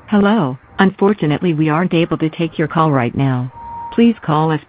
Hello, unfortunately we aren't able to take your call right now. Please call us